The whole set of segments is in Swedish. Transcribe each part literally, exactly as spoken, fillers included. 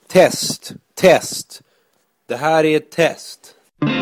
Test, test. Det här är ett test.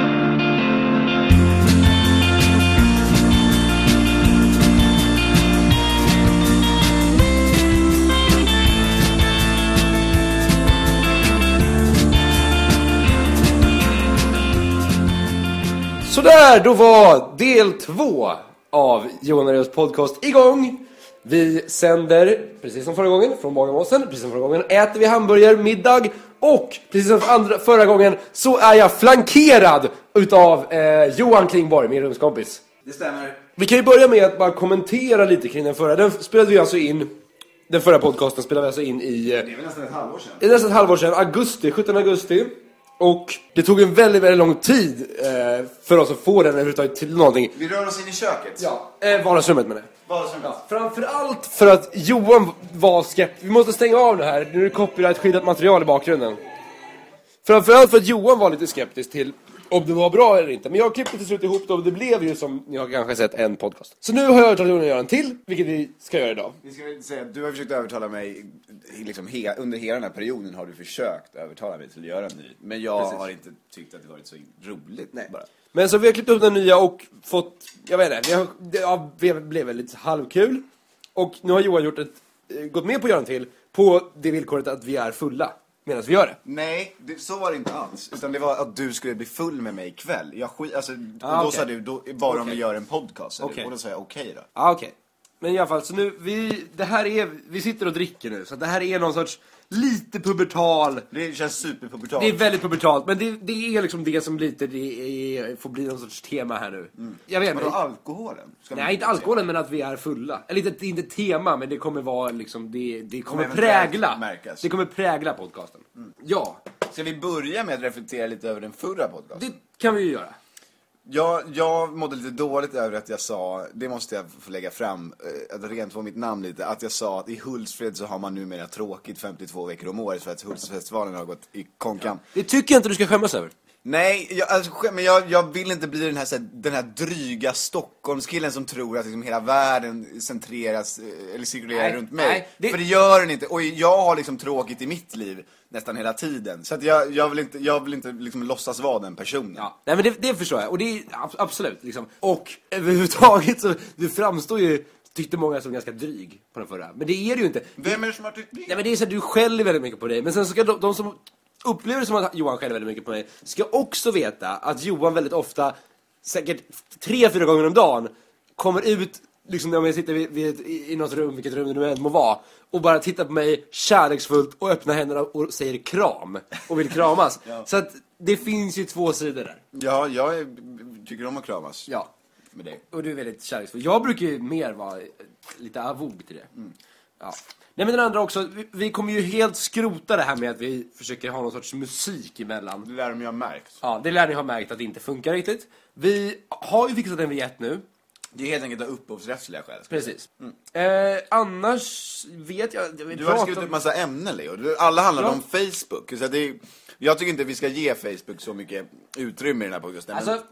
Så där, då var del två av Johan Arias podcast igång. Vi sänder, precis som förra gången, från Bagarmossen. Precis som förra gången äter vi hamburgare, middag. Och precis som andra, förra gången så är jag flankerad utav eh, Johan Klingborg, min rumskompis. Det stämmer. Vi kan ju börja med att bara kommentera lite kring den förra. Den spelade vi alltså in, den förra podcasten spelade vi alltså in i... Det är väl nästan ett halvår sedan. Det är nästan ett halvår sedan, augusti, sjuttonde augusti. Och det tog en väldigt, väldigt lång tid eh, för oss att få den överhuvudtaget till någonting. Vi rör oss in i köket. Ja, eh, vardagsrummet med det. Vardagsrummet. Ja, framförallt för att Johan var skeptisk. Vi måste stänga av det här. Nu är det copyright-skyddat material i bakgrunden. Framförallt för att Johan var lite skeptisk till om det var bra eller inte. Men jag klippte till slut ihop det och det blev ju, som ni har kanske sett, en podcast. Så nu har jag övertalat Johan att göra en till, vilket vi ska göra idag. Vi ska väl säga att du har försökt övertala mig liksom he- under hela den här perioden har du försökt övertala mig till att göra en ny. Men jag Precis. har inte tyckt att det varit så roligt. Nej. Bara. Men så vi har klippt upp den nya och fått, jag vet inte, vi har, det ja, blev väldigt halvkul. Och nu har Johan gjort ett, gått med på att göra en till på det villkoret att vi är fulla medan vi gör det. Nej, det, så var det inte alls. Utan det var att du skulle bli full med mig ikväll. Jag skit, alltså, ah, och då okay. sa du, då, bara okay. om vi gör en podcast. Okay. Och då sa jag okej okay, då. Ja, ah, okej. Okay. Men i alla fall, så nu, vi, det här är, vi sitter och dricker nu. Så det här är någon sorts lite pubertal. Det känns superpubertalt. Det är väldigt pubertalt, men det, det är liksom det som lite, det är, får bli någon sorts tema här nu. Mm. Jag vet, men då alkoholen? Ska nej, inte alkoholen, men att vi är fulla. Eller inte, inte tema, men det kommer vara liksom, det, det kommer det prägla. Märkas. Det kommer prägla podcasten. Mm. Ja. Ska vi börja med att reflektera lite över den förra podcasten? Det kan vi ju göra. Jag, jag mådde lite dåligt över att jag sa, det måste jag få lägga fram, att rent få mitt namn lite, att jag sa att i Hultsfred så har man numera tråkigt femtiotvå veckor om året för att Hultsfredfestivalen har gått i konkan. Ja. Det tycker jag inte du ska skämmas över. Nej, jag, alltså, men jag, jag vill inte bli den här, så här, den här dryga Stockholmskillen som tror att liksom hela världen centreras eller cirkulerar nej, runt mig. Nej, det... För det gör den inte. Och jag har liksom tråkigt i mitt liv nästan hela tiden. Så att jag, jag vill inte, jag vill inte liksom låtsas vara den personen. Ja. Nej, men det, det förstår jag. Och det är absolut liksom. Och överhuvudtaget så det framstår ju, tyckte många som ganska dryg på den förra. Men det är det ju inte. Vem är det som har tyckt det? Nej, men det är så att du skäller väldigt mycket på dig. Men sen så ska de, de som upplever det som att Johan skäller väldigt mycket på mig ska också veta att Johan väldigt ofta, säkert tre, fyra gånger om dagen, kommer ut liksom när jag sitter vid, vid, i något rum, vilket rum det nu än må vara, och bara tittar på mig kärleksfullt och öppnar händerna och säger kram och vill kramas. Ja. Så att det finns ju två sidor där. Ja, jag är, tycker om att kramas. Ja. Med dig. Och du är väldigt kärleksfull. Jag brukar ju mer vara lite avog till det. Mm. Ja. Nej, men den andra också, vi, vi kommer ju helt skrota det här med att vi försöker ha någon sorts musik emellan. Det lär de ju ha märkt. Ja, det lär ni ha märkt att det inte funkar riktigt. Vi har ju fixat en vignett nu. Det är helt enkelt av upphovsrättsliga skäl. Precis. Mm. Eh, annars vet jag... jag vet du har skrivit upp massa ämnen, Leo. Alla handlar ja. om Facebook. Så det är, jag tycker inte vi ska ge Facebook så mycket utrymme i den här podcasten. Alltså... Men...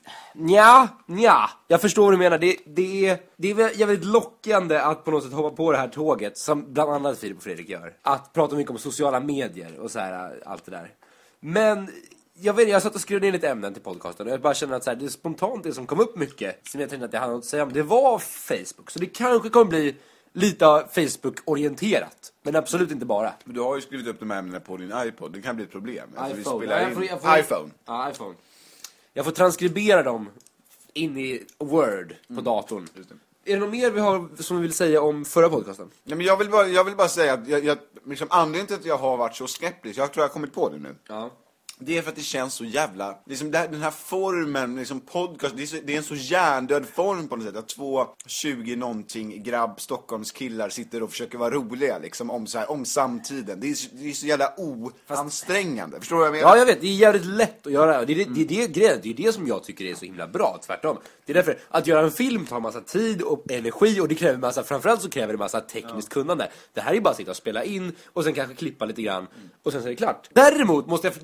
Nja, nja. Jag förstår vad du menar. Det, det, är, det är jävligt lockande att på något sätt hoppa på det här tåget, som bland annat Filip och Fredrik gör. Att prata mycket om sociala medier och så här, allt det där. Men jag vet jag satt och skrev ner lite ämnen till podcasten och jag bara känner att så här, det är spontant det som kom upp mycket som jag tänkte att jag hade något att säga om. Det var Facebook. Så det kanske kommer bli lite Facebook-orienterat. Men absolut inte bara. Men du har ju skrivit upp de här ämnena på din iPod. Det kan bli ett problem. Alltså, iPhone. Vi spelar ja, in... får, jag får, iPhone. Ja, iPhone. Jag får transkribera dem in i Word på mm. datorn. Just det. Är det något mer vi har som vi vill säga om förra podcasten? Ja, men jag, vill bara, jag vill bara säga att jag, jag, liksom, anledningen till att jag har varit så skeptisk, jag tror jag har kommit på det nu. Ja. Det är för att det känns så jävla... Liksom här, den här formen, liksom podcast, det är, så, det är en så hjärndöd form på något sätt. Att två tjugo-någonting grabb, Stockholmskillar sitter och försöker vara roliga liksom, om, så här, om samtiden. Det är, det är så jävla oansträngande. Förstår du vad jag menar? Ja, jag vet. Det är jävligt lätt att göra. Det är det, mm. det, är det, grejen, det är det som jag tycker är så himla bra, tvärtom. Det är därför att göra en film tar massa tid och energi och det kräver massa, framförallt så kräver det massa tekniskt ja. kunnande. Det här är bara att sitta och spela in och sen kanske klippa lite grann mm. och sen så är det klart. Däremot måste jag, det måste jag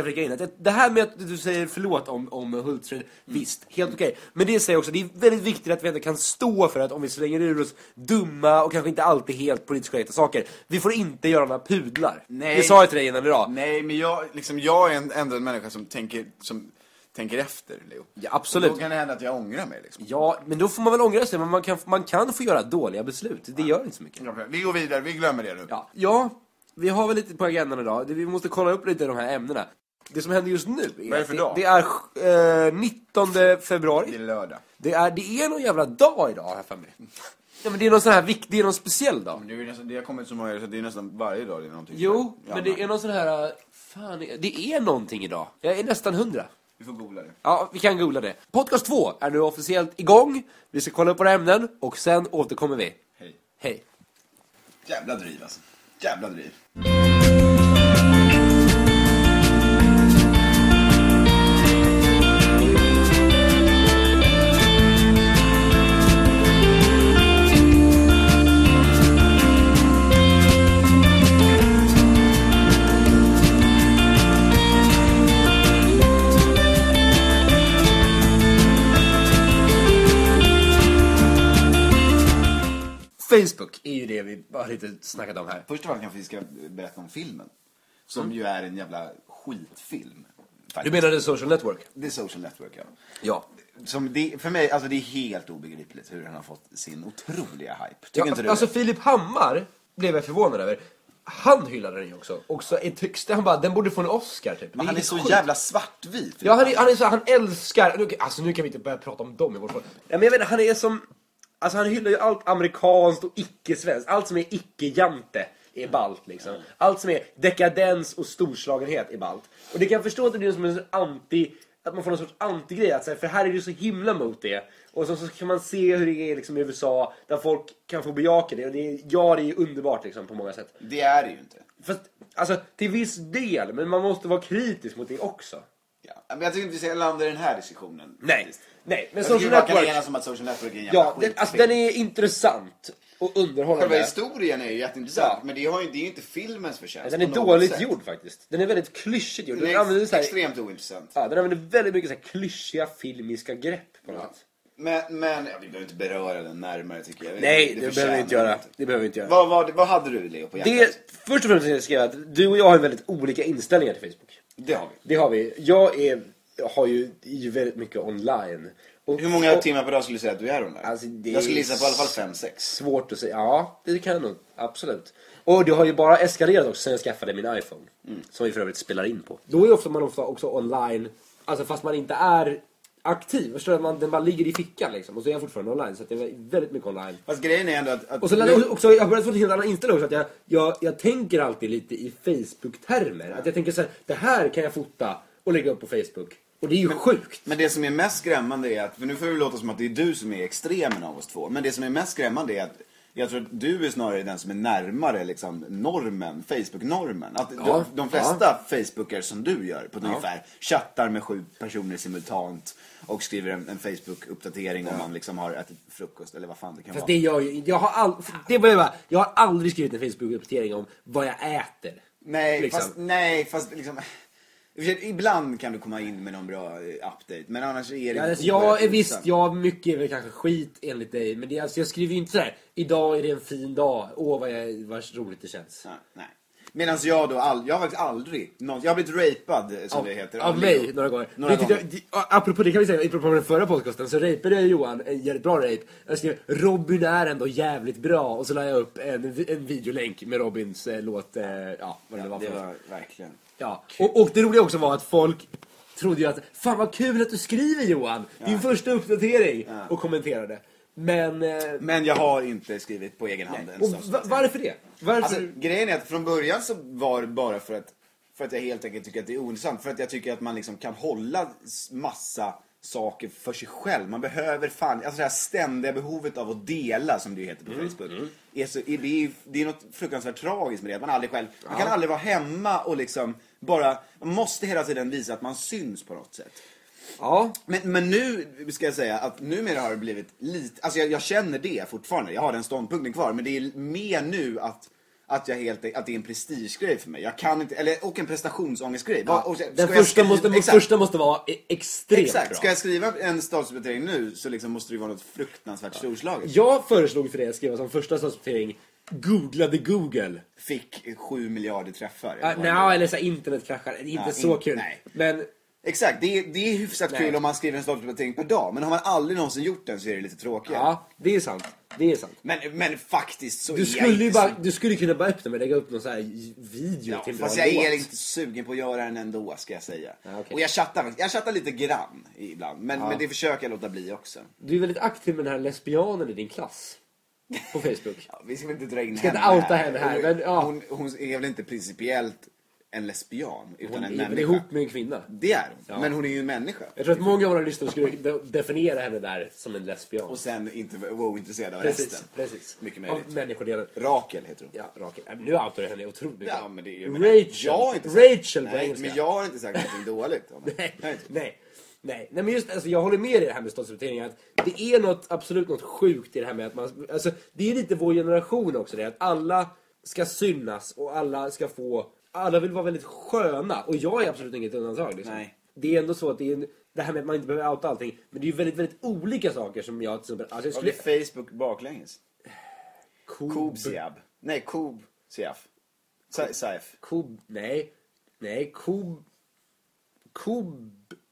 jag flika in att det här med att du säger förlåt om, om Hultsfred, mm. visst, helt okej. Okay. Men det säger också, det är väldigt viktigt att vi ändå kan stå för att om vi slänger ur oss dumma och kanske inte alltid helt politiskt korrekta saker, vi får inte göra några pudlar. Nej. Det sa jag till dig innan idag. Nej, men jag, liksom, jag är en, ändå en människa som tänker, som tänker efter, Leo. Ja, absolut. Och då kan det hända att jag ångrar mig. Liksom. Ja, men då får man väl ångra sig. Men man kan, man kan få göra dåliga beslut. Det ja. gör inte så mycket. Vi går vidare, vi glömmer det nu. Ja, ja vi har väl lite på agendan idag. Vi måste kolla upp lite de här ämnena. Det som händer just nu är, Vad är det för dag? Det är eh, nittonde februari. Det är lördag. Det är, det är någon jävla dag idag här för mig. Ja, men det är någon sån här viktig, det är någon speciell dag. Men det, är nästan, det har kommit så många, så det är nästan varje dag det är någonting. Jo, ja, men det är någon sån här, fan, det är någonting idag. Jag är nästan hundra. Vi får googla det. Ja, vi kan googla det. Podcast två är nu officiellt igång. Vi ska kolla upp våra ämnen och sen återkommer vi. Hej. Hej. Jävla driv alltså. Jävla driv. Facebook är ju det vi har lite snackat om här. Först och främst kanske vi ska berätta om filmen. Som mm. ju är en jävla skitfilm. Faktiskt. Du menar The Social Network? The Social Network, ja. Ja. Som det, för mig, alltså det är helt obegripligt hur han har fått sin otroliga hype. Tycker ja, inte du alltså det? Filip Hammar blev jag förvånad över. Han hyllade den ju också. Också ett högsta, han bara, den borde få en Oscar typ. Men han är så sjukt. jävla svartvit. Ja, han är, han är så, han älskar, nu, alltså nu kan vi inte börja prata om dem i vår form. Ja, men jag vet inte, han är som, alltså han hyllar ju allt amerikanskt och icke-svenskt. Allt som är icke-jante är ballt liksom. Allt som är dekadens och storslagenhet är ballt. Och det kan jag förstå att det blir som en anti, att man får någon sorts antigrej att säga, för här är det så himla mot det. Och så, så kan man se hur det är liksom i U S A där folk kan få bejaka det och det är, ja, det är underbart liksom på många sätt. Det är det ju inte. Fast alltså till viss del, men man måste vara kritisk mot det också. Ja, men jag tycker inte vi ska landa i den här diskussionen. Nej. Nej, men jag Social Network Network kan enas om att Social Network är en jävla ja, den, alltså, den är intressant och underhållande. Själva historien är ju jätteintressant, ja. Men det, har ju, det är ju inte filmens förtjänst. Den är dåligt sätt. gjord faktiskt. Den är väldigt klyschigt gjord. Den är den ex- extremt ointressant. Ja, den använder väldigt mycket så här klyschiga filmiska grepp på något ja. sätt. Men, men ja, vi behöver inte beröra den närmare tycker jag. Nej, det, det behöver vi inte göra. Det behöver vi inte göra. Vad, vad, vad hade du, Leo, på hjärtat? Det, först och främst ska jag skriva att du och jag har väldigt olika inställningar till Facebook. Det har vi. Det har vi. Jag är, har ju, är ju väldigt mycket online. Och, hur många och, timmar per dag skulle du säga att du är online? Alltså, det jag skulle gissa på i alla fall fem sex. Svårt att säga. Ja, det kan jag nog. Absolut. Och det har ju bara eskalerat också sen jag skaffade min iPhone. Mm. Som vi för övrigt spelar in på. Då är ofta man ofta också online. Alltså fast man inte är aktiv. Förstår du? Man, den bara ligger i fickan liksom. Och så är jag fortfarande online. Så att det är väldigt mycket online. Fast grejen är ändå att... att och så nu... också, jag har börjat få en helt annan inställning också. Att jag, jag, jag tänker alltid lite i Facebook-termer. Ja. Att jag tänker så här, det här kan jag fota och lägga upp på Facebook. Och det är ju men, sjukt. Men det som är mest skrämmande är att, för nu får vi låta som att det är du som är extremen av oss två. Men det som är mest skrämmande är att jag tror att du är snarare den som är närmare liksom, normen, Facebook-normen. Att ja, de, de flesta ja. Facebookers som du gör på ja. ungefär chattar med sju personer simultant och skriver en, en Facebook-uppdatering ja. om man liksom har ätit frukost eller vad fan det kan Fast vara. Det gör ju, jag har all, det var bara, jag har aldrig skrivit en Facebook-uppdatering om vad jag äter. Nej, liksom. fast nej, fast liksom ibland kan du komma in med någon bra update, men annars är det ja, alltså, jag är visst, jag mycket är väl kanske skit enligt dig, men det, alltså, jag skriver ju inte så här, idag är det en fin dag, åh vad, jag, vad roligt det känns. Ja, nej. Medan jag då, all, jag har faktiskt aldrig någon, jag har blivit rapad som av, det heter. Av, av mig några gånger. Några det, gånger. Det, apropå det kan vi säga, apropå den förra podcasten så rapade jag Johan, en jävligt bra rape. Jag skrev, Robin är ändå jävligt bra, och så la jag upp en, en videolänk med Robins eh, låt, eh, ja vad det ja, var för det var verkligen. Ja, och, och det roliga också var att folk trodde ju att fan vad kul att du skriver Johan, ja. din första uppdatering ja. och kommenterade. Men eh, men jag har inte skrivit på egen hand. Och va- varför det? Varför? Alltså, grejen är att från början så var det bara för att för att jag helt enkelt tycker att det är ointressant, för att jag tycker att man liksom kan hålla massa saker för sig själv. Man behöver fan, alltså det här ständiga behovet av att dela, som det heter på mm, Facebook. Mm. Är så, är det, är, det är något fruktansvärt tragiskt med det. Man aldrig själv, ja. man kan aldrig vara hemma och liksom bara, man måste hela tiden visa att man syns på något sätt. Ja. Men, men nu ska jag säga att numera har det blivit lite, alltså jag, jag känner det fortfarande. Jag har den ståndpunkten kvar, men det är mer nu att att jag helt att det är en prestigegrej för mig. Jag kan inte, eller och en prestationsångestgrej. Ja, och, den första skriva, måste exakt, första måste vara extremt exakt. bra. Ska jag skriva en statusuppdatering nu så liksom måste det vara något fruktansvärt storslaget. Jag föreslog för dig att skriva som första statusuppdatering googlade Google. Fick sju miljarder träffar. Uh, Nej, eller så här, internetkraschar. Inte ja, så in, kul. Nej. Men exakt, det är, det är hyfsat nej. kul om man skriver en statusuppdatering per dag. Men har man aldrig någonsin gjort den så är det lite tråkigt. ja, det är sant. Det är sant. Men, men faktiskt så Du är skulle jag ju inte bara, så... du skulle kunna bara öppna med lägga upp någon så här video Ja, till fast bra jag är låt. inte sugen på att göra den ändå, ska jag säga. Ja, okay. Och jag chattar, jag chattar lite grann ibland. Men, ja. men det försöker jag låta bli också. Du är väldigt aktiv med den här lesbianen i din klass. På Facebook. Ja, vi ska väl inte dra in ska henne inte outa här. henne här. Hon, Men, ja. hon, hon är väl inte principiellt en lesbian, utan Hon en är människa. väl ihop med en kvinna. Det är hon. Ja. Men hon är ju en människa. Jag tror att många av våra lyssnare skulle de- definiera henne där som en lesbian. Och sen inte vara ointresserad av precis, resten. precis. Mycket möjligt. Av människodelen. Rakel heter hon. Ja, Rakel. Äh, Nu outar du henne otroligt mycket. Ja, men det är ju... Rachel. Jag har inte sagt, Rachel på nej, engelska. men jag har inte sagt någonting dåligt om det. Nej, Jag har inte- nej, nej. Nej, men just alltså, jag håller med i det här med statusuppdateringar. Att det är något, absolut något sjukt i det här med att man, alltså, det är lite vår generation också det, att alla ska synas och alla ska få, alla vill vara väldigt sköna. Och jag är absolut inget undantag liksom. Nej. Det är ändå så att det är en, det här med att man inte behöver outa allting, men det är ju väldigt, väldigt olika saker som jag till exempel, alltså jag Skulle... skulle... Facebook baklänges. Kob... Kob-Siab. Nej, Kob-Siaf. Sa- Saif. Kob... Nej. Nej, Kob... Kob...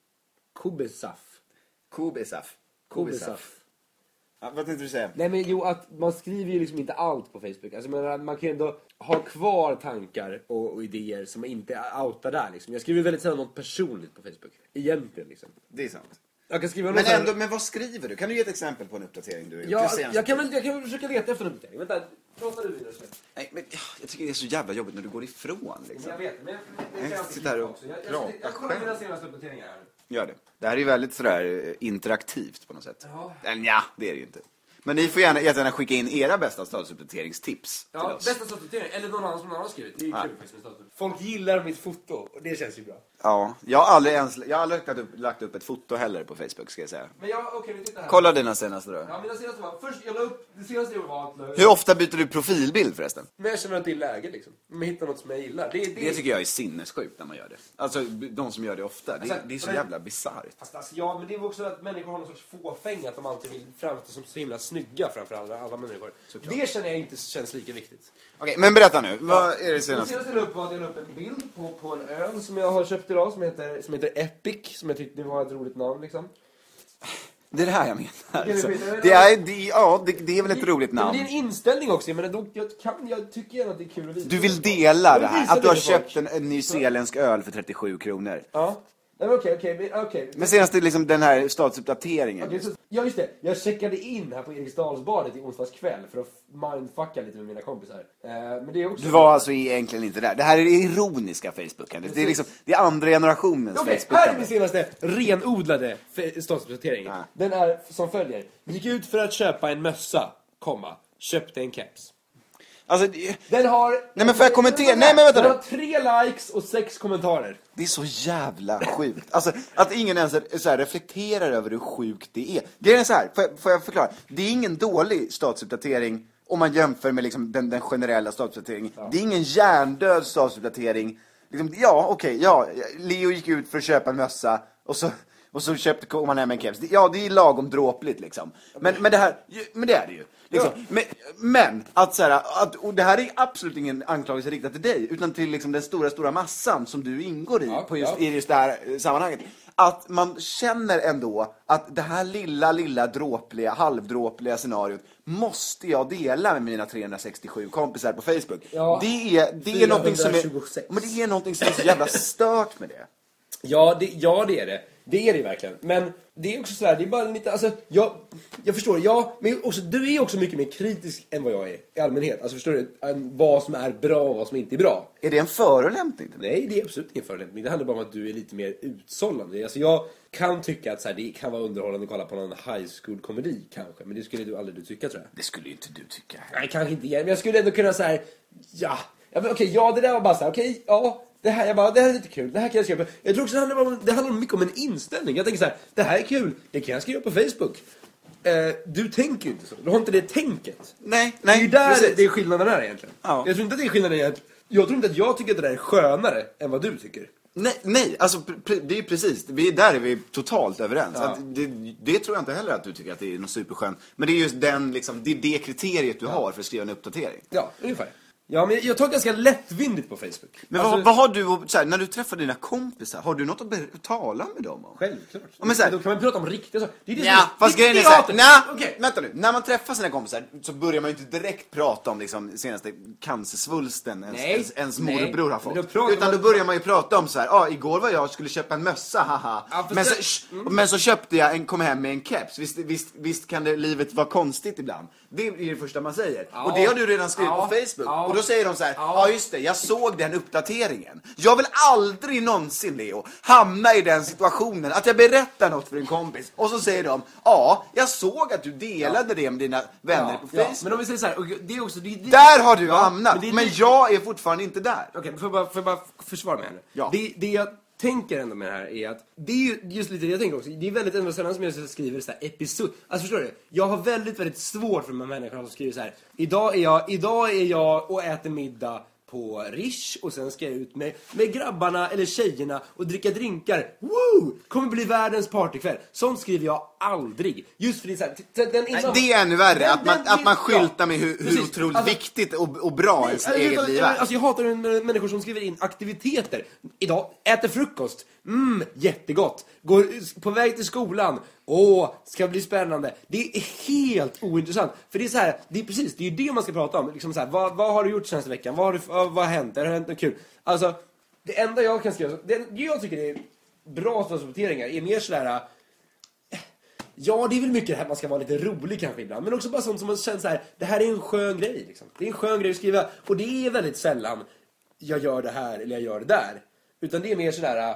Kobesaf. Kob-Isaf. Kobesaf. Ja, vad tänkte du säga? Nej men jo, att man skriver ju liksom inte allt på Facebook. Alltså man, man kan ju ändå ha kvar tankar och, och idéer som inte är outar där liksom. Jag skriver väldigt sällan något personligt på Facebook. Egentligen liksom. Det är sant. Jag kan skriva Men något ändå, men vad skriver du? Kan du ge ett exempel på en uppdatering du har gjort? Ja, Det senaste. jag kan väl jag kan väl försöka leta efter en uppdatering. Vänta, pratar du vidare så. Nej, men ja, jag tycker det är så jävla jobbigt när du går ifrån liksom. Jag vet, men det Jag kan jag sitter här och också. Jag, jag, pratar jag, jag kollar själv. mina senaste uppdateringar här. Gör det. Det här är ju väldigt sådär eh, interaktivt på något sätt. Ja. Eller ja, det är det ju inte. Men ni får gärna, gärna skicka in era bästa statusuppdateringstips Ja, till oss. bästa statusuppdatering. Eller någon annan som någon annan har skrivit. Det är ju Ja. kul faktiskt med status. Folk gillar mitt foto och det känns ju bra. Ja, jag har aldrig ens jag har aldrig lagt upp, lagt upp ett foto heller på Facebook, ska jag säga. Men jag, okej, okay, vi tittar här. Kolla dina senaste då. Ja, mina senaste var, först jag la upp, det senaste jag var att la upp. Hur ofta byter du profilbild förresten? Men jag känner att det är läge liksom. Man hittar något som jag gillar. Det, det, Det tycker jag är sinnessjukt när man gör det. Alltså, de som gör det ofta. Det, Alltså, det är så men- jävla bisarrt. Fast alltså, ja, men det är också att människor har någon sorts fåfänga att de alltid vill framstå som så himla snygga framför alla, alla människor. Såklart. Det känner jag inte känns lika viktigt. Okej, men berätta nu. Vad är det Det senaste? senaste jag la upp var att jag la upp en bild på, på en öl som jag har köpt idag som heter, som heter Epic, som jag tyckte var ett roligt namn liksom. Det är det här jag menar. Det är Alltså, det- det, är, det, ja, det, det är väl ett roligt Men namn. det är en inställning också, men då, jag, kan, jag tycker gärna att det är kul att visa. Du vill dela det Jag vill här. visa Att du har det för folk. köpt en, en nyzeeländsk öl för trettiosju kronor. Ja. Nej, men okej, okej, men- okej. Men senast är liksom den här statusuppdateringen. Okej, så, ja just det, jag checkade in här på Eriksdalsbadet i onsdags kväll för att mindfucka lite med mina kompisar. Eh, men det är också... Du var alltså egentligen inte där. Det här är det ironiska Facebooken. Det är liksom, det är andra generationens Okej, Facebook. här är min senaste renodlade fe- statusuppdatering. Ja. Den är som följer. Gick ut för att köpa en mössa, komma, köpte en keps. Alltså, det, Den har... Nej, men får jag kommentera? Nej, men vänta Den nu. har tre likes och sex kommentarer. det är så jävla sjukt. Alltså, att ingen ens är, så här, reflekterar över hur sjukt det är. Det är så här, får jag, får jag förklara? Det är ingen dålig statusuppdatering om man jämför med liksom den, den generella statusuppdateringen. Ja. Det är ingen hjärndöd statusuppdatering. Liksom, ja, okej, okay, ja. Leo gick ut för att köpa en mössa och så... Och så köpte kom han hem en keps. Ja, det är lagom dråpligt liksom. Men, men det här, men det är det ju. Liksom. Ja. Men, men att så här, att, och det här är absolut ingen anklagelse riktad till dig, utan till liksom den stora, stora massan som du ingår i, ja, på just, ja. i just det här sammanhanget. Att man känner ändå att det här lilla, lilla dråpliga, halvdråpliga scenariot måste jag dela med mina trehundrasextiosju kompisar på Facebook. Ja. Det är, det är någonting som är, fyrahundratjugosex. men det är någonting som är så jävla stört med det. Ja, det, ja, det är det. Det är det verkligen. Men det är också så här, det är bara lite, alltså, jag, jag förstår, ja, men också, du är också mycket mer kritisk än vad jag är i allmänhet. Alltså förstår du, än vad som är bra och vad som inte är bra. Är det en förolämpning till dig? Nej, det är absolut ingen förolämpning. Det handlar bara om att du är lite mer utsållande. Alltså jag kan tycka att så här, det kan vara underhållande att kolla på någon high school-komedi kanske. Men det skulle du aldrig du tycka, tror jag. Det skulle ju inte du tycka. Nej, kanske inte. Men jag skulle ändå kunna så här, ja. Ja, men okej, ja, det där var bara så här, okej, ja. Det här, jag bara, det här är lite kul, det här kan jag skriva på. Jag tror också det handlar, om, det handlar mycket om en inställning. Jag tänker så här, det här är kul, det kan jag skriva på Facebook. Eh, du tänker ju inte så. Du har inte det tänket. Nej, nej. Det är ju där precis. det är skillnaden här egentligen. Ja. Jag tror inte att det är skillnaden i att jag tror inte att jag tycker att det där är skönare än vad du tycker. Nej, nej, alltså pre- det är precis, vi är där är vi totalt överens. Ja. Att det, det tror jag inte heller att du tycker att det är något superskönt. Men det är just den, liksom, det är det kriteriet du har för att skriva en uppdatering. Ja, ungefär. Ja, men jag tar ganska lättvindigt på Facebook. Men alltså, vad, vad har du, så här, när du träffar dina kompisar, har du något att be- tala med dem om? Självklart. Ja, men så här, då kan man prata om riktiga saker. Det är det ja, som är- fast det- grejen är det så här, hatet. nej, Okej. vänta nu. När man träffar sina kompisar så börjar man ju inte direkt prata om liksom senaste cancersvulsten ens, Nej. ens, ens Nej. morbror har Men då fått. pratar Utan man- då börjar man ju prata om så här, ja, ah, igår var jag och skulle köpa en mössa, haha. Ja, fast men, så, det- sh, mm. men så köpte jag en, kom hem med en keps. Visst, visst, visst kan det, livet vara konstigt ibland. Det är det första man säger. Ja. Och det har du redan skrivit Ja. på Facebook. Ja. Och då säger de så här, ja Ja. ah, just det, jag såg den uppdateringen. Jag vill aldrig någonsin, Leo, hamna i den situationen att jag berättar något för en kompis. Och så säger de, ja, jag såg att du delade det med dina vänner på Ja, Facebook. men om vi säger så här, och det är också... Det, det, Där har du Ja, hamnat, men det men, är- jag är fortfarande inte där. Okej, får jag bara, får jag bara försvara mig här nu? Ja. Det, det jag tänker ändå med det här är att det är ju just lite det jag tänker också. Det är väldigt ändå sällan som jag skriver så här episod. Alltså förstår du? Jag har väldigt, väldigt svårt för de här människorna som skriver så här. Idag är jag, idag är jag och äter middag på Rish och sen ska jag ut med, med grabbarna eller tjejerna och dricka drinkar. Woo! Kommer bli världens partykväll. Sånt skriver jag aldrig. Just för det är så här, t- den innan... Det är ännu värre, Den- att man, den- att man ja, skyltar med hur, hur precis. otroligt Alltså- viktigt och, och bra ens Nej, eget jag, liv jag, är. alltså jag hatar med människor som skriver in aktiviteter. Idag äter frukost. Mm, jättegott. Går på väg till skolan. Åh, ska bli spännande. Det är helt ointressant. För det är så här, det är precis, det är ju det man ska prata om. Liksom så här, vad, vad har du gjort senaste veckan? Vad har, du, vad har hänt? Har det hänt något kul? Alltså, det enda jag kan skriva, det, det jag tycker är bra statsrapporteringar är mer sådär. Ja, det är väl mycket det här man ska vara lite rolig kanske ibland. Men också bara sånt som man känner så här, det här är en skön grej liksom. Det är en skön grej att skriva. Och det är väldigt sällan jag gör det här eller jag gör det där. Utan det är mer sådär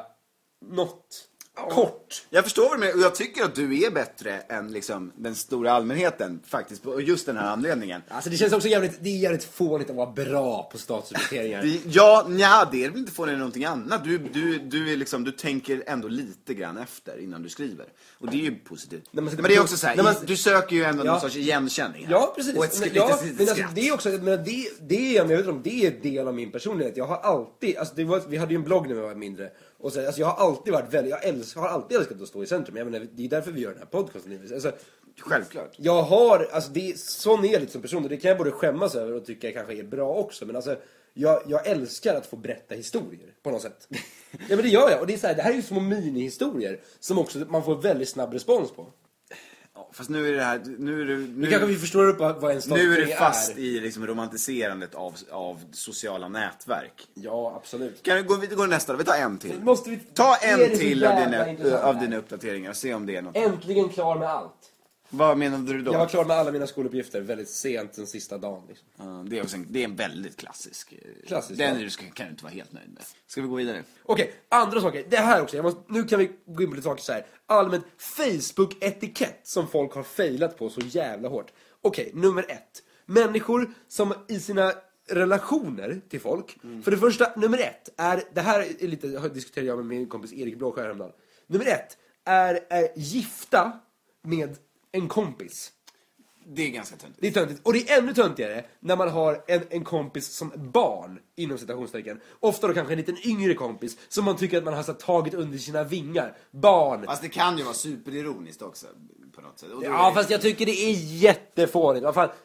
något kort. Jag förstår vad du menar, och jag tycker att du är bättre än liksom, den stora allmänheten faktiskt, på just den här anledningen. Alltså det känns också jävligt, det är jävligt fånigt att vara bra på statsrapporteringar. Det- Ja, nja, det är väl inte få dig någonting annat. Du, du, du, är liksom, du tänker ändå lite grann efter innan du skriver. Och det är ju positivt. När man Men sätter det är på- också så här, när man- i- du söker ju ändå Ja. någon sorts igenkänning här. Ja, precis. Och ett sk- men, lite ja, litet men alltså, skratt. det är också, men det, det är jag medveten om, det är en del av min personlighet. Jag har alltid, alltså det var, vi hade ju en blogg när jag var mindre. Och så, alltså jag har alltid varit väldigt, jag älskar, har alltid älskat att stå i centrum. Jag menar, det är därför vi gör den här podcasten. Alltså, Självklart. jag har, alltså det är, sån är jag lite som person. Och det kan jag både skämmas över och tycka kanske är bra också. Men alltså, jag, jag älskar att få berätta historier på något sätt. Ja, men det gör jag. Och det är så här, det här är ju små minihistorier som också man får väldigt snabb respons på. Ja, fast nu är det här, nu är det, nu, Nu kanske vi förstår upp vad en nu är statsrapportering det fast är. i liksom romantiserandet av, av sociala nätverk. Ja, absolut. Kan vi gå, vi går nästa då? Vi tar en till. Måste vi... Ta är en det så till av jävla dina, intressant av här? dina uppdateringar och se om det är något. Äntligen klar med allt. Vad menade du då? Jag var klar med alla mina skoluppgifter väldigt sent den sista dagen. Liksom. Ja, det, är också en, det är en väldigt klassisk. eh, Klassisk, Den ja. är du ska, kan du inte vara helt nöjd med. Ska vi gå vidare? Okej, andra saker. Det här också. Jag måste, nu kan vi gå in på lite saker så här. Allmänt Facebook-etikett som folk har failat på så jävla hårt. Okej, nummer ett. Människor som i sina relationer till folk. Mm. För det första, nummer ett är, det här är lite, jag diskuterade jag med min kompis Erik Blåskär häromdagen. Nummer ett är, är gifta med en kompis. Det är ganska töntigt. Det är töntigt. Och det är ännu töntigare när man har en, en kompis som barn, inom citationstecken. Ofta då kanske en liten yngre kompis som man tycker att man har så tagit under sina vingar. Barn. Fast det kan ju vara superironiskt också på något sätt. Och då Ja, är det- fast jag tycker det är jättefånigt. Vad fan?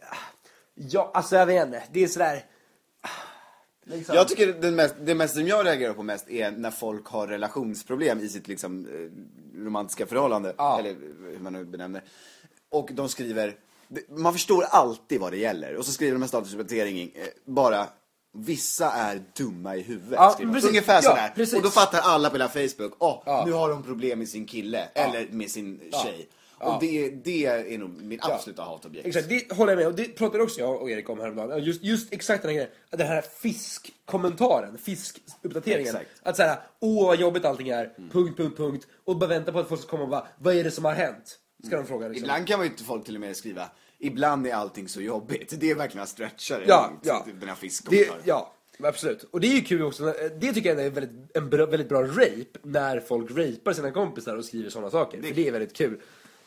Ja, alltså jag vet inte. Det är sådär... Liksom. Jag tycker det mest, det mest som jag reagerar på mest är när folk har relationsproblem i sitt liksom eh, romantiska förhållande. Ja. Eller hur man nu benämner. Och de skriver, man förstår alltid vad det gäller. Och så skriver de en statusuppdatering eh, bara, vissa är dumma i huvudet. Ja, skriver de. precis. Ungefär Ja, sådär. precis. Och då fattar alla på hela Facebook, åh, Ja. nu har de problem med sin kille. Ja. Eller med sin Ja. tjej. Ja. Och det, det är nog min Ja. absoluta hatobjekt. Exakt, det håller jag med. Och det pratade också jag och Erik om häromdagen. Just, just exakt den här grejen. Den här fiskkommentaren, fiskuppdateringen. Exakt. Att säga, åh vad jobbigt allting är. Mm. Punkt, punkt, punkt. Och bara vänta på att folk ska komma och bara, vad är det som har hänt? Ska de fråga liksom. Ibland kan man ju inte folk till och med skriva, ibland är allting så jobbigt. Det är verkligen att stretcha det. Ja, ja. Den här Det, fiskkommentaren. ja, absolut. Och det är ju kul också. Det tycker jag är väldigt, en bra, väldigt bra rape när folk rapar sina kompisar och skriver sådana saker. För det är väldigt kul.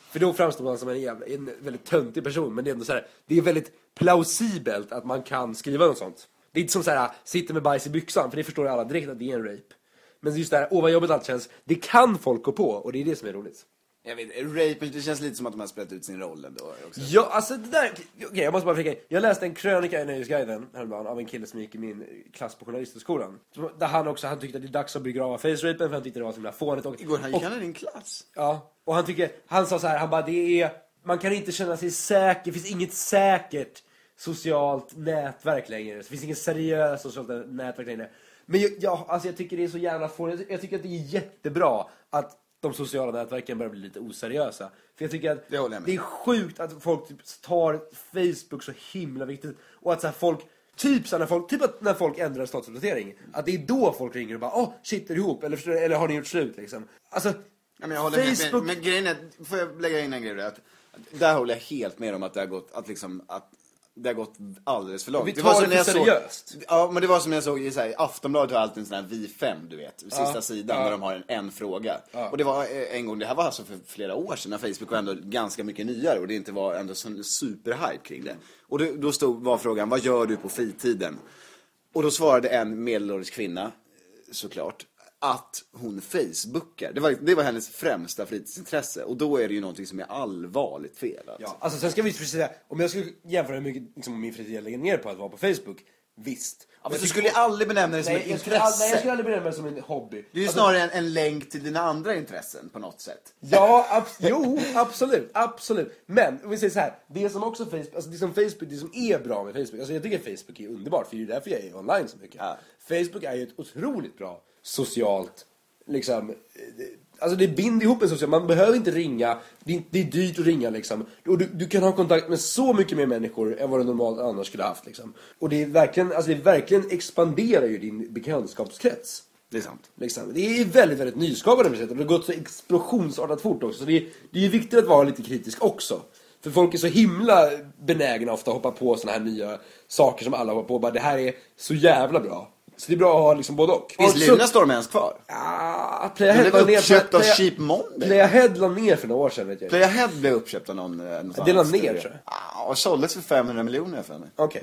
För då framstår man som en, jävla, en väldigt töntig person. Men det är ändå så här, det är väldigt plausibelt att man kan skriva något sånt. Det är inte som så här, sitter med bajs i byxan. För det förstår alla direkt att det är en rape. Men just det här, åh vad jobbigt allt känns. Det kan folk gå på, och det är det som är roligt. Jag vet, rape, det känns lite som att de har spelat ut sin roll ändå också. Ja, alltså det där, okej, okay, jag måste bara flika. Jag läste en krönika i Nöjesguiden häromdagen av en kille som gick i min klass på journalisthögskolan. Där han också, han tyckte att det är dags att begrava face-rapen, för han tyckte det var så himla fånigt. Och, Igår, han gick och, han i din klass? Ja, och han tycker, han sa så här, han bara, det är, man kan inte känna sig säker, det finns inget säkert socialt nätverk längre. Det finns inget seriöst socialt nätverk längre. Men jag, ja, alltså jag tycker det är så jävla fånigt. Jag tycker att det är jättebra att de sociala nätverken börjar bli lite oseriösa. För jag tycker att det, det är sjukt att folk typ tar Facebook så himla viktigt. Och att så här folk, typ så här, när folk, typ att när folk ändrar statusuppdatering, att det är då folk ringer och bara, åh, oh, shit, är det ihop? Eller, eller har ni gjort slut liksom? Alltså, ja, men jag håller Facebook... med, men grejen är, får jag lägga in en grej där? Att, att, där håller jag helt med om att det har gått, att liksom, att det har gått alldeles för långt. Vi tar det var det för seriöst. Såg, ja, men det var som jag såg i så här, Aftonbladet har alltid en sån här Vi fem, du vet, sista ja, sidan, ja. där de har en, en fråga. Ja. Och det var en gång, det här var alltså för flera år sedan, när Facebook var ändå ganska mycket nyare och det inte var ändå sån superhype kring det. Och det, då stod, var frågan, vad gör du på fritiden? Och då svarade en medelålders kvinna, såklart, att hon Facebookar. Det var, det var hennes främsta fritidsintresse. Och då är det ju någonting som är allvarligt fel. Alltså. Ja, alltså sen ska vi säga, om jag skulle jämföra hur mycket liksom, min fritid jag lägger ner på att vara på Facebook, visst. Ja, men du skulle aldrig benämna det som nej, ett jag intresse. Skulle, nej, jag skulle aldrig benämna det som en hobby. Det är ju alltså, snarare en, en länk till dina andra intressen på något sätt. Ja, ab- jo, absolut, absolut. Men, om vi säger så här, det som också Facebook, alltså det som Facebook, det som är bra med Facebook, alltså jag tycker Facebook är underbart, för det är därför jag är online så mycket. Ja. Facebook är ju ett otroligt bra socialt, liksom, alltså det binder ihop en social, man behöver inte ringa, det är, det är dyrt att ringa liksom. Och du, du kan ha kontakt med så mycket mer människor än vad du normalt annars skulle ha haft liksom. Och det är verkligen, alltså det verkligen expanderar ju din bekantskapskrets. Det är sant. Liksom. Det är väldigt, väldigt nyskapande precis. Det har gått så explosionsartat fort också. Så det är, det är viktigt att vara lite kritisk också. För folk är så himla benägna ofta att hoppa på såna här nya saker som alla hoppar på. Bara, det här är så jävla bra. Så det är bra att ha liksom både och. Finns Lunarstorm ens kvar? Ja, Playahead blev uppköpt av Cheap Monday. Playahead la ner för några år sedan, vet jag. Playahead blev uppköpt av någon, någon det la ner, tror jag. Ja, och såldes för femhundra miljoner för mig. Okej.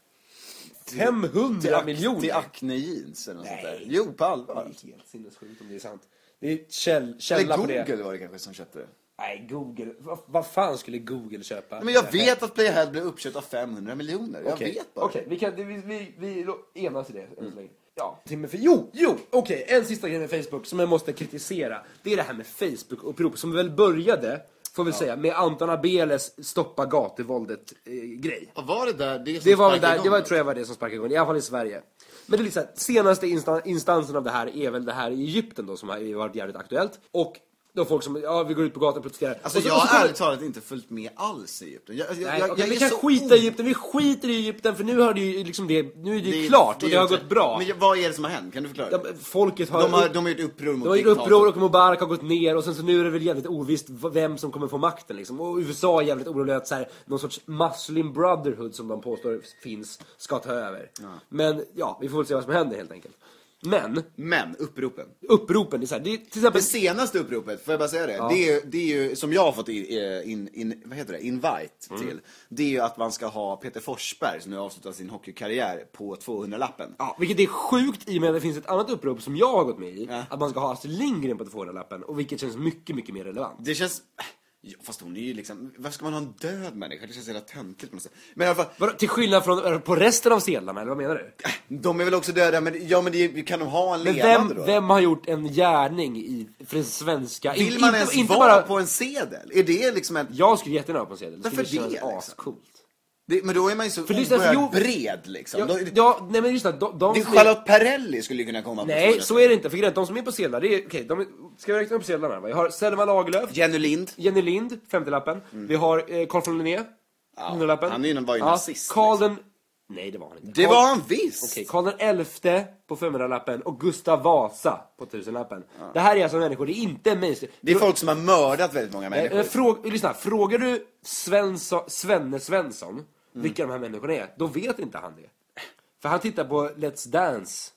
Okay. femhundra miljoner? Till Acne Jeans eller något sånt där. Jo, på allvar. Det är helt sinnessjukt om det är sant. Det är käll, källa på det. Eller Google var det kanske som köpte det. Nej, Google. Vad, vad fan skulle Google köpa? Men jag vet att Playahead blev uppköpt av femhundra miljoner. Jag okay. vet bara. Okej, okay. vi, kan, vi, vi, vi enas i det. Mm. Ja. Jo, jo, okej. Okay. En sista grej med Facebook som jag måste kritisera. Det är det här med Facebook-upprop som väl började, får vi ja. säga, med Anton Abeles stoppa gatuvåldet-grej. Och var det där det som det var där, det var, tror jag var det som sparkade igång, i alla fall i Sverige. Men det är liksom, senaste instan- instansen av det här är väl det här i Egypten då, som har varit jävligt aktuellt. Och då folk som, ja, vi går ut på gatan och protesterar. Alltså och så, jag och så har ärligt talat inte följt med alls i Egypten. Jag, jag, Nej, jag, okay, jag vi kan skita i Egypten, vi skiter i Egypten, för nu har det ju liksom det, nu är det, det klart, det, och det har gått bra. Men vad är det som har hänt? Kan du förklara? Ja, folket har, de har, de har gjort uppror mot de har gjort uppror och Mubarak har gått ner, och sen så nu är det väl jävligt ovisst vem som kommer få makten liksom. Och U S A är jävligt orolig att så här, någon sorts Muslim Brotherhood som de påstår finns ska ta över. Ja. Men ja, vi får väl se vad som händer helt enkelt. Men Men uppropen Uppropen, det är så här, det är, till exempel det senaste uppropet, får jag bara säga det. Ja. Det är det är ju som jag har fått in, in, in vad heter det? Invite mm. till. Det är ju att man ska ha Peter Forsberg som nu har avslutat sin hockeykarriär på tvåhundralappen. Ja, vilket är sjukt i och med att det finns ett annat upprop som jag har gått med i, ja. Att man ska ha Astrid Lindgren på tvåhundralappen, och vilket känns mycket mycket mer relevant. Det känns ja, fast hon är ju liksom, varför ska man ha en död människa? Det känns jävla töntigt på något sätt. Men i alla fall, vadå, till skillnad från på resten av sedlarna, eller vad menar du? De är väl också döda, men ja, men det, kan de ha en men levande vem, då? vem har gjort en gärning i för den svenska? Vill In, man inte, ens inte vara bara på en sedel? Är det liksom en... Jag skulle jättegärna vara på en sedel. Varför det? Det Liksom? ascoolt. Det, men då är man ju så för oerhört jo, bred liksom. Ja, de, ja, nej men just det, de, de det Charlotte Perrelli skulle ju kunna komma på. Nej, så är det inte. För grejen, de som är på sedlar, det är okej, okay, ska vi räkna upp sedlarna? Vi har Selma Lagerlöf, Jenny Lind, Jenny Lind, femtiolappen. Mm. Vi har eh, Carl von Linné, ja, hundralappen. Han är ju, var ju ja, nazist. Karl den Nej, det var han inte. Det Carl... var han visst. Okej, okay, Karl den elfte på femhundralappen och Gustav Vasa på tusenlappen. Ja. Det här är alltså människor, det är inte mainstream. Det är folk som har mördat väldigt många människor. Eh, fråga, lyssna, frågar du Svensson, Svenne Svensson mm. vilka de här människorna är, då vet inte han det. För han tittar på Let's Dance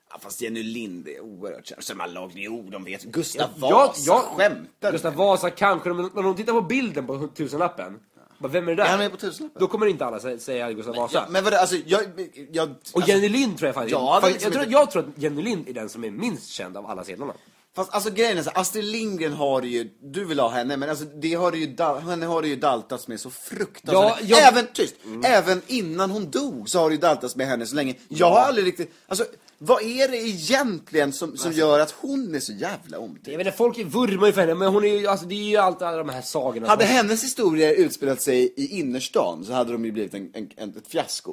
Ja, fast Jenny Lind är oerhört känd. Så de har lag, jo, de vet. Gustav jag, Vasa, jag, skämtar. Gustav Vasa kanske, men när de tittar på bilden på tusenlappen, bara, vem är det där? Är han med på tusenlappen? Då kommer inte alla säga, säga Gustav Men, Vasa. ja, men vad det, alltså, jag... jag Och alltså, Jenny Lind tror jag faktiskt. Ja, faktiskt jag, liksom tror, jag tror att Jenny Lind är den som är minst känd av alla sedlarna. Fast alltså grejen är så, Astrid Lindgren har ju, du vill ha henne, men alltså det har det ju, henne har det ju daltats med så fruktansvärt. Ja, jag... Även, tyst, mm. även innan hon dog så har det ju daltats med henne så länge. Jag har aldrig riktigt, alltså vad är det egentligen som, som alltså, gör att hon är så jävla omtyckt? Jag vet inte, folk vurmar ju för henne, men hon är ju, alltså det är ju allt alla de här sagorna. Hade som... hennes historia utspelat sig i innerstan så hade de ju blivit en, en, en, ett fiasko.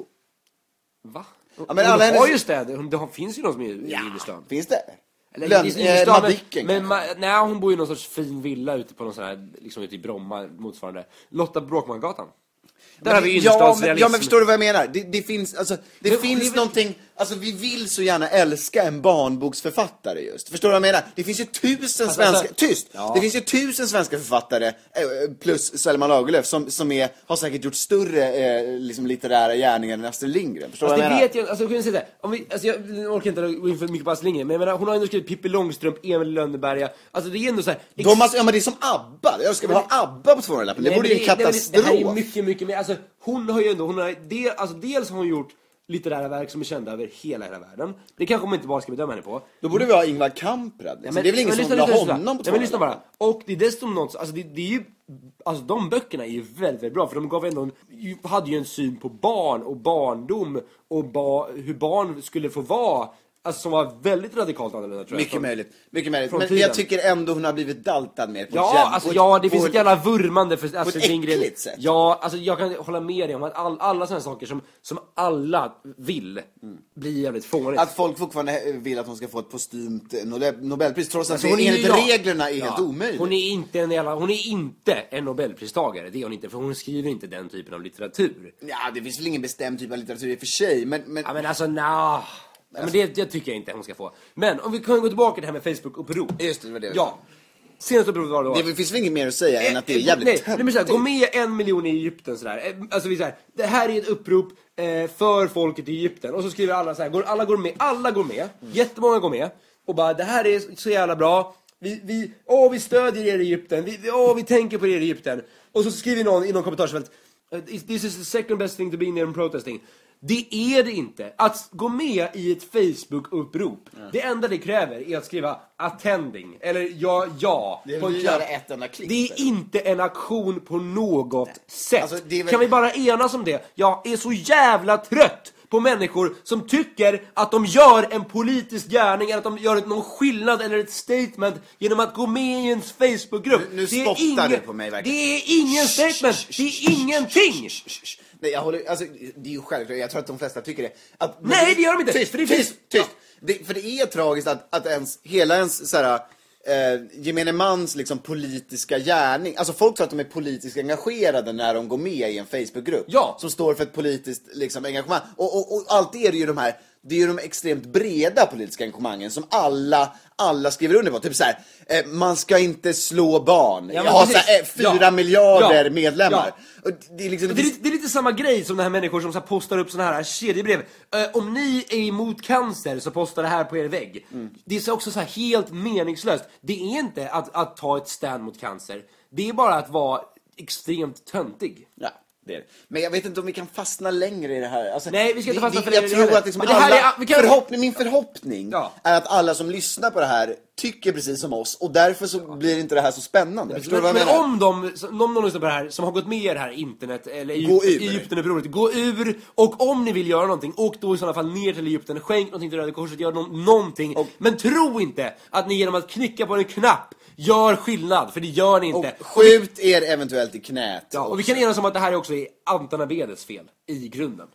Va? Ja, men men alla hennes... har ju städer, det finns ju någon som är i ja, innerstan. Finns det? Eller, Lön, i eh, Madicken, men, men nej, hon bor i någon sorts fin villa ute på någon sån här, liksom ute i Bromma motsvarande. Lotta Bråkmangatan. Där har vi ja, men, ja, men förstår du vad jag menar? Det, det finns, alltså, det men, finns det, någonting, alltså vi vill så gärna älska en barnboksförfattare just. Förstår du vad jag menar? Det finns ju tusen alltså, svenska, alltså, tyst! Ja. Det finns ju tusen svenska författare, plus Selma Lagerlöf, som, som är, har säkert gjort större eh, liksom, litterära gärningar än Astrid Lindgren. Förstår alltså, du vad jag det menar? vet jag, alltså, jag kan säga om vi, alltså, jag orkar inte gå in för mycket på Astrid Lindgren, men jag menar, hon har ändå skrivit Pippi Långstrump, Emil Lönneberga. Alltså det är ändå så här... Ex- De, alltså, ja men det är som ABBA, jag ska väl ha ABBA på tvåhundralappen. Det vore ju en katastrof. Det, det här är mycket, mycket mer, alltså hon har ju ändå, hon har, del, alltså dels har hon gjort litterära verk som är kända över hela hela världen. Det kanske man inte bara ska bedöma henne på. Då borde vi ha Ingvar Kamprad. Ja, men, det är väl ingen som vill ha honom på ja, men lyssna bara. Och det är dessutom något, alltså det, det är ju, alltså de böckerna är ju väldigt, väldigt bra. För de gav ändå en, hade ju en syn på barn och barndom och ba, hur barn skulle få vara. Alltså som var väldigt radikalt annorlunda, tror jag. Mycket från, möjligt. Mycket möjligt. Men tiden. jag tycker ändå hon har blivit daltad med på ja, jävla, alltså, på ja, ett, det finns ett jävla vurmande för Astrid Lindgren. äckligt sätt. Ja, alltså jag kan hålla med dig om att all, alla sådana saker som, som alla vill mm. blir jävligt fånigt. Att folk fortfarande vill att hon ska få ett postumt Nobelpris trots att alltså, det enligt ja, reglerna är ja, helt omöjligt. Hon är inte en jävla, hon är inte en Nobelpristagare, det är hon inte, för hon skriver inte den typen av litteratur. Ja, det finns väl ingen bestämd typ av litteratur i och för sig, men men ja, men alltså nah. Ja, men det, det tycker jag inte hon ska få. Men om vi kan gå tillbaka till det här med Facebook-upprop. Just det, det var det. Ja. Senaste upproret var då. Det finns väl inget mer att säga än att det är jävligt nej, nej, men så här, gå med en miljon i Egypten sådär. Alltså vi så här, det här är ett upprop eh, för folket i Egypten. Och så skriver alla så här, går, alla går med, alla går med. Mm. Jättemånga går med. Och bara, det här är så jävla bra. Vi, vi, åh, vi stödjer er i Egypten. Vi, åh, vi tänker på er i Egypten. Och så skriver någon i någon kommentarsfält, this is the second best thing to be in there and protesting. Det är det inte. Att gå med i ett Facebook-upprop, ja. Det enda det kräver är att skriva attending. Eller ja, ja. Det är, göra ett enda klick, det är inte en aktion på något Nej. sätt. Alltså, väl... Kan vi bara enas om det? Jag är så jävla trött på människor som tycker att de gör en politisk gärning, eller att de gör någon skillnad eller ett statement genom att gå med i en Facebook-grupp. Nu, nu det spottar ingen, du på mig verkligen. Det är ingen statement. Det är ingenting. Nej, jag håller, alltså, det är ju självklart, jag tror att de flesta tycker det. Att, Nej, det gör de inte. Tyst, för det tyst, finns... tyst. Det, för det är tragiskt att, att ens, hela ens såhär, eh, gemene mans liksom politiska gärning, alltså folk tror att de är politiskt engagerade när de går med i en Facebook-grupp. Ja. Som står för ett politiskt liksom, engagemang. Och, och, och alltid är det ju de här, det är ju de extremt breda politiska engagemangen som alla, alla skriver under på. Typ så här, eh, man ska inte slå barn. Ja, jag har så här, eh, fyra ja. miljarder ja. medlemmar. Ja. Och det, är liksom, det, är lite, det är lite samma grej som de här människor som så här postar upp såna här kedjebrev. Uh, om ni är emot cancer så posta det här på er vägg. Mm. Det är så också så här helt meningslöst. Det är inte att, att ta ett stand mot cancer. Det är bara att vara extremt töntig. Ja. Det. Men jag vet inte om vi kan fastna längre i det här. Alltså, Nej, vi ska inte fastna för det. Jag det, tror det att liksom men det här alla, är, vi kan... förhoppning, min förhoppning ja. är att alla som lyssnar på det här tycker precis som oss. Och därför så blir inte det här så spännande. Men, Förstår men, du vad jag men om de, om någon lyssnar på det här som har gått med i det här internet eller i gå ur. Egypten-upproret, gå ur. Och om ni vill göra någonting, åk då i sådana fall ner till Egypten, skänk någonting till Röda Korset, gör no- någonting. Och, men tro inte att ni genom att klicka på en knapp gör skillnad, för det gör ni inte. Och skjut er eventuellt i knät. Ja, och vi kan enas om att det här är också är Antanabedes fel i grunden.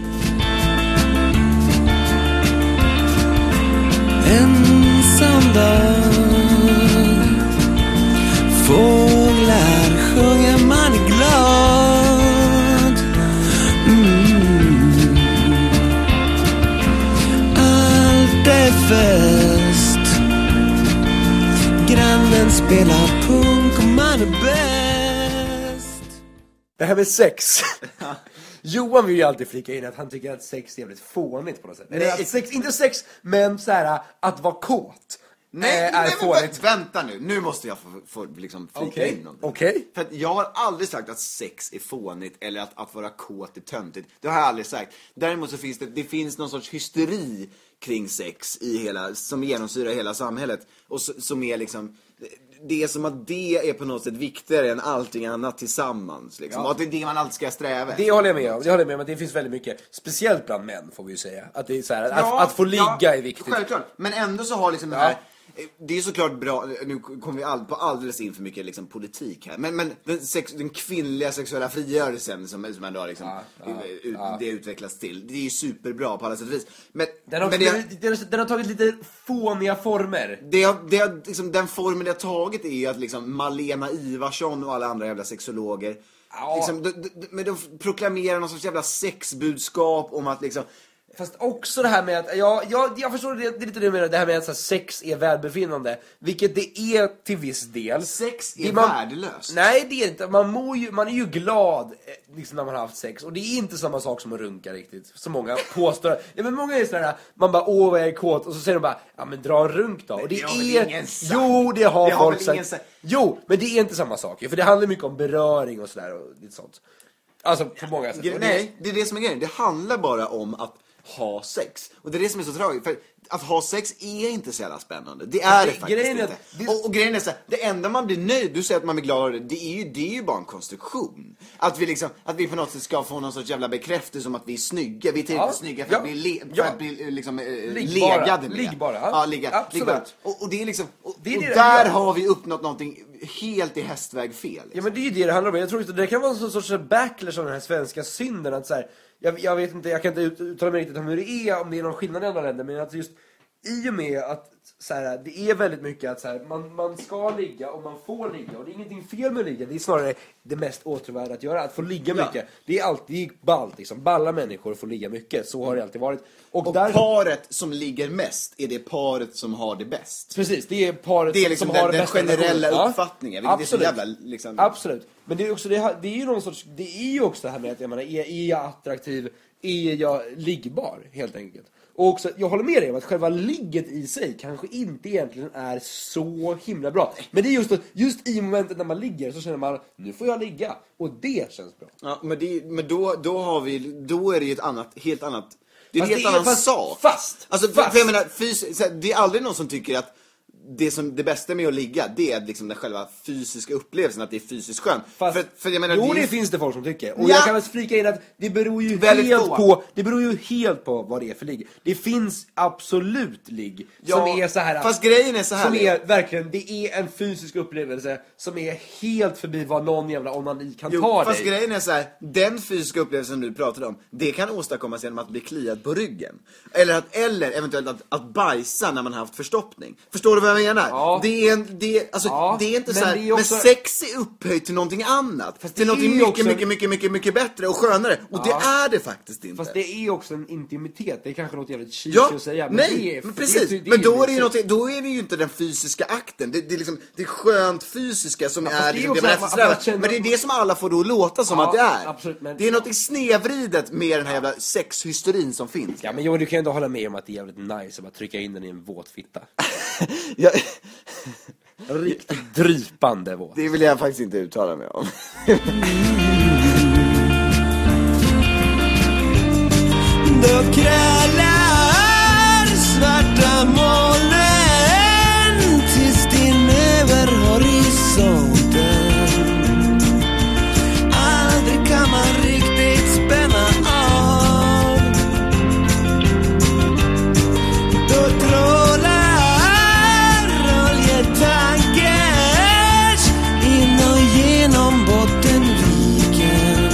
Ensam dag, fåglar sjunger, man är glad. Mm. Allt är fest, grannen spelar punk och man är bäst. Det här med sex. Johan vill ju alltid flika in att han tycker att sex är jävligt fånigt på något sätt. Eller att sex, inte sex, men så här att vara kåt. Nej, är nej, fånigt. men vänta nu. Nu måste jag få, få liksom flika okay. in någonting. Okay. För att jag har aldrig sagt att sex är fånigt eller att, att vara kåt är töntigt. Det har jag aldrig sagt. Däremot så finns det, det finns någon sorts hysteri kring sex i hela, som genomsyrar hela samhället. Och så, som är liksom... Det är som att det är på något sätt viktigare än allting annat tillsammans. Liksom. Ja. Och att det är det man alltid ska sträva. Det håller jag med om. Det håller jag med om. Det finns väldigt mycket, speciellt bland män får vi ju säga. Att, det är så här, ja, att, att få ligga ja, är viktigt. Självklart. Men ändå så har liksom ja. det här... Det är såklart bra, nu kommer vi all, på alldeles in för mycket liksom, politik här. Men, men den, sex, den kvinnliga sexuella frigörelsen som, som ändå har liksom, ja, ja, ut, ja. det utvecklats till. Det är ju superbra på alla sätt och vis. Men, den, har, men det, det, den, den har tagit lite fåniga former. Det har, det har, liksom, den formen det har tagit är att liksom, Malena Ivarsson och alla andra jävla sexologer ja. liksom, de, de, de, de proklamerar någon sorts jävla sexbudskap om att liksom... Fast också det här med att, ja, jag, jag förstår det, det är lite det med det här med att så här, sex är välbefinnande. Vilket det är till viss del. Sex är man, värdelöst. Nej, det är inte. Man, mår ju, man är ju glad liksom, när man har haft sex. Och det är inte samma sak som att runka riktigt. Så många påstår. Ja, men många är sådär, man bara, åh vad jag är kåt. Och så säger de bara, ja men dra en runk då. Och det, det är, ingen jo det har det folk sagt. sagt. Jo, men det är inte samma sak. För det handlar mycket om beröring och sådär och lite sånt. Alltså på många sätt. Nej, det är det som är grejen. Det handlar bara om att ha sex. Och det är det som är så tragiskt. För att ha sex är inte så jävla spännande. Det är det, det faktiskt inte. Det... Och, och grejen är så här, det enda man blir nöjd, du säger att man blir glad av det, det är ju, det är ju bara en konstruktion. Att vi liksom, att vi på något sätt ska få någon sorts jävla bekräftelse om att vi är snygga. Vi är tillräckligt ja. snygga för ja. att bli, le, för ja. att bli liksom, eh, liggbara. legade med. Liggbara. Ja, ligga. Absolut. Liggbara. Och, och det är liksom, och, det är det och där det har vi uppnått någonting helt i hästväg fel. Liksom. Ja, men det är ju det det handlar om. Jag tror inte det kan vara en sorts backlash av den här svenska synden att så här, jag, jag vet inte, jag kan inte uttala mig riktigt om hur det är, om det är någon skillnad i andra länder, men att just i och med att så här, det är väldigt mycket att så här, man, man ska ligga och man får ligga, och det är ingenting fel med att ligga, det är snarare det mest återvärda att göra, att få ligga mycket. Ja. Det är alltid ballt liksom, balla människor får ligga mycket, så har det alltid varit. Och, och där... paret som ligger mest är det paret som har det bäst. Preist, det är paret det är liksom som den, har det den bästa generella ja. uppfattningen. Absolut. Det är så jävla, liksom... Absolut. Men det är också det, det är ju någon sorts, det är ju också det här med att jag menar, är, är jag attraktiv, är jag liggbar helt enkelt. Och också, jag håller med dig om att själva ligget i sig kanske inte egentligen är så himla bra. Men det är just, just i momentet när man ligger så känner man, nu får jag ligga. Och det känns bra. Ja, men, det, men då, då har vi, då är det ju ett annat, helt annat, det är en fast helt det är annan fast, sak. Fast, alltså, fast. För, för jag menar, fys, det är aldrig någon som tycker att det, som, det bästa med att ligga, det är liksom den själva fysiska upplevelsen, att det är fysiskt skönt. Fast, för, för jag menar, jo, det, det finns det folk som tycker. Och ja. jag kan väl flika in att det beror ju helt på, det beror ju helt på vad det är för ligg. Det finns absolut ligg ja, som är så här. Fast grejen är så här. Som är verkligen, det är en fysisk upplevelse som är helt förbi vad någon jävla onani kan jo, ta fast dig. grejen är så här, den fysiska upplevelsen du pratade om, det kan åstadkommas genom att bli kliad på ryggen. Eller, att, eller eventuellt att, att bajsa när man har haft förstoppning. Förstår du vad jag menar? Ja. Det är, en, det, alltså, ja, det är inte men så här, är också... men sex är upphöjt till någonting annat. Fast till någonting mycket, också... mycket, mycket, mycket, mycket bättre och skönare. Och ja. det är det faktiskt inte. Fast det är också en intimitet. Det är kanske något jävligt cheesy ja, att säga. Men nej, det är, men precis. Det är, det är, men då är, det ju något... något, då är det ju inte den fysiska akten. Det, det är liksom det är skönt fysiska som ja, är, det, liksom, det man eftersträvar. Känner... Men det är det som alla får då låta som ja, att det är. Absolut, men... Det är något snevridet med den här jävla sexhysterin som finns. Ja, men jo, du kan ändå hålla med om att det är jävligt nice att bara trycka in den i en våt fitta. ja. Riktigt drypande våt. Det vill jag faktiskt inte uttala mig om. Då krallar svarta molnen tills din över horisonten. Aldrig kan man riktigt spänna av. Då trålar oljetankers in och genom Bottenviken.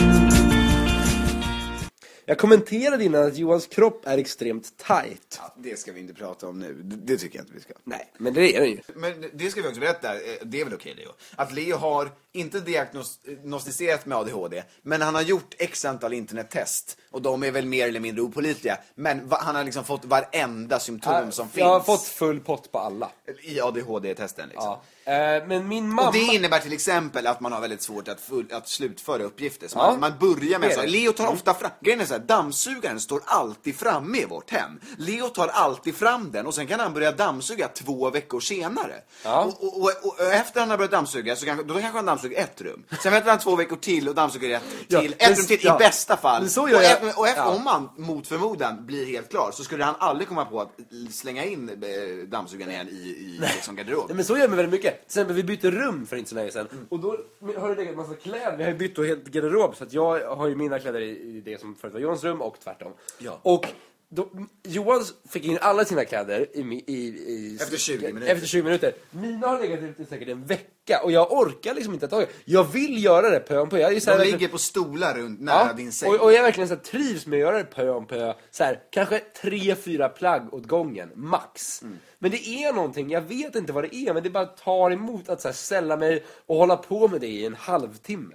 Jag kommenterade innan att Johans kropp är extremt tight. Ja, det ska vi inte prata om nu. Det, det tycker jag inte vi ska. Nej. Men det är den ju. Men det ska vi också berätta, det är väl okej Leo. Att Leo har inte diagnostiserat med A D H D, men han har gjort x antal internettest. Och de är väl mer eller mindre opålitliga. Men va, han har liksom fått varenda symptom jag, som finns. Jag har fått full pott på alla. I A D H D-testen liksom. Ja. Uh, men min mamma... Och det innebär till exempel att man har väldigt svårt att, full, att slutföra uppgifter. Så ja. man, man börjar med så här, Leo tar mm. ofta fram. Grejen är så här, dammsugaren står alltid framme i vårt hem. Leo tar alltid fram den och sen kan han börja dammsuga två veckor senare. Ja. Och, och, och, och efter han har börjat dammsuga så kan, då kanske han dammsuger ett rum. Sen väntar han två veckor till och dammsuger ett till. Ja, ett rum till ja. i bästa fall. Så och, jag, efter, och efter, ja. om man mot förmodan blir helt klar så skulle han aldrig komma på att slänga in eh, dammsugaren igen i, i liksom garderob. Nej, men så gör man väldigt mycket. Till exempel vi bytte rum för inte så länge sedan. Mm. Och då har det legat en massa kläder. Vi har ju bytt och helt garderob. Så att jag har ju mina kläder i, i det som förut var Johans rum och tvärtom. Ja. Och då, Johan fick in alla sina kläder i, i, i, efter tjugo minuter. Efter tjugo minuter. Mina har legat ute säkert en vecka. Och jag orkar liksom inte att ta. Jag vill göra det pö om pö. Jag är så här, de ligger på stolar runt nära ja, din säng. Och, och jag verkligen så här, trivs med att göra det pö om pö. Så här, kanske tre, fyra plagg åt gången. Max. Mm. Men det är någonting, jag vet inte vad det är. Men det bara tar emot att så här, ställa mig och hålla på med det i en halvtimme.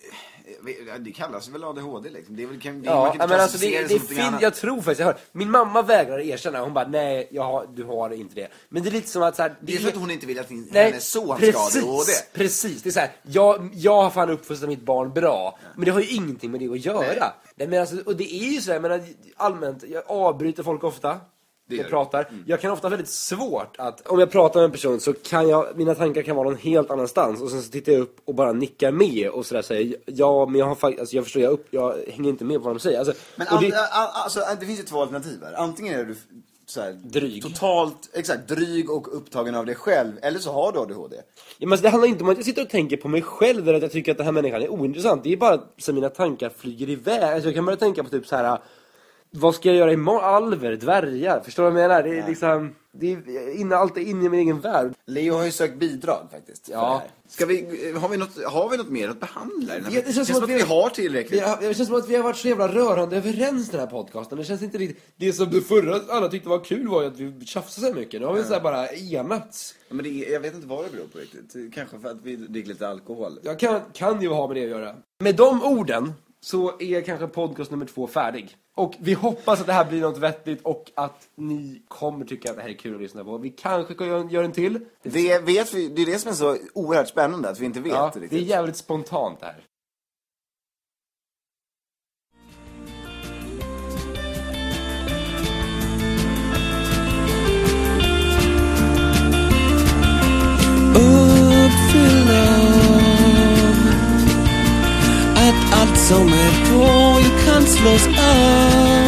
Det, det kallas väl A D H D liksom. Det är väl, kan, ja, man kan inte men alltså det, det, det är fint, jag tror faktiskt jag hör. Min mamma vägrar erkänna. Hon bara, nej, jag har, du har inte det. Men det är lite som att så här, det är för att hon inte vill att din, nej, hennes son precis, ska ha A D H D. Precis, det är så här, jag, jag har fan uppfostrat mitt barn bra. Ja. Men det har ju ingenting med det att göra. Nej. Nej, men alltså, och det är ju så här, men allmänt, jag avbryter folk ofta. Jag pratar. Mm. Jag kan ofta ha väldigt svårt att om jag pratar med en person så kan jag, mina tankar kan vara någon helt annanstans och sen så tittar jag upp och bara nickar med och sådär säger ja, men jag har faktiskt, alltså jag förstår, jag, upp, jag hänger inte med på vad de säger. Alltså, men och an, det, alltså, det finns ju två alternativ här. Antingen är du så här, dryg. Totalt, exakt, dryg och upptagen av dig själv, eller så har du A D H D. Ja, men det handlar inte om att jag sitter och tänker på mig själv eller att jag tycker att den här människan är ointressant. Det är bara så mina tankar flyger iväg. Alltså jag kan börja tänka på typ så här. Vad ska jag göra imorgon? Alver, dvärgar. Förstår du vad jag menar? Det är ja. liksom... Det är inne, allt är inne i min egen värld. Leo har ju sökt bidrag faktiskt. Ja. Ska vi, har, vi något, har vi något mer att behandla? Ja, det känns som, som att vi, vi har tillräckligt. Det, det känns som att vi har varit så jävla rörande överens den här podcasten. Det känns inte riktigt... Det som det förra alla tyckte var kul var ju att vi tjafsade så mycket. Nu har vi ja. så här bara enats. Ja, men det, jag vet inte vad det beror på riktigt. Kanske för att vi dricker lite alkohol. Jag kan, kan ju ha med det att göra. Med de orden så är kanske podcast nummer två färdig. Och vi hoppas att det här blir något vettigt och att ni kommer tycka att det här är kul att lyssna på. Vi kanske kan göra en till. Det, vet vi, det är det som är så oerhört spännande att vi inte vet ja, riktigt. Det är jävligt spontant det här. Att allt som är på ju kan slås av.